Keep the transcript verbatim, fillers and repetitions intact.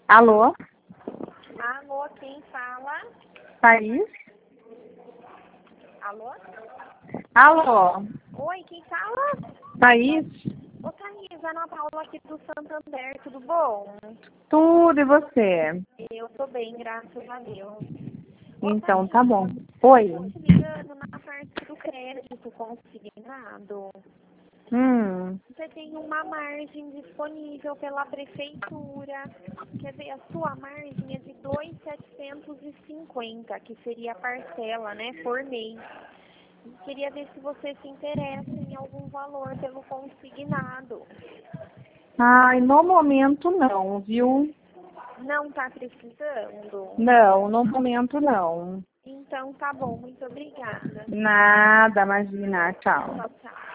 Alô? Alô, quem fala? Thaís? Alô? Alô? Oi, quem fala? Thaís? Ô, Thaís, Ana Paula aqui do Santander, tudo bom? Tudo e você? Eu tô bem, graças a Deus. Ô, Então tá Thaís, bom. Oi? eu tô te ligando na parte do crédito consignado. Hum. Você tem uma margem disponível pela prefeitura. Quer ver, a sua margem é de dois mil setecentos e cinquenta, que seria a parcela, né, por mês. Queria ver se você se interessa em algum valor pelo consignado. Ai, no momento não, viu? Não está precisando? Não, no momento não. Então tá bom, muito obrigada. Nada, imagina. Tchau. Tchau, tchau.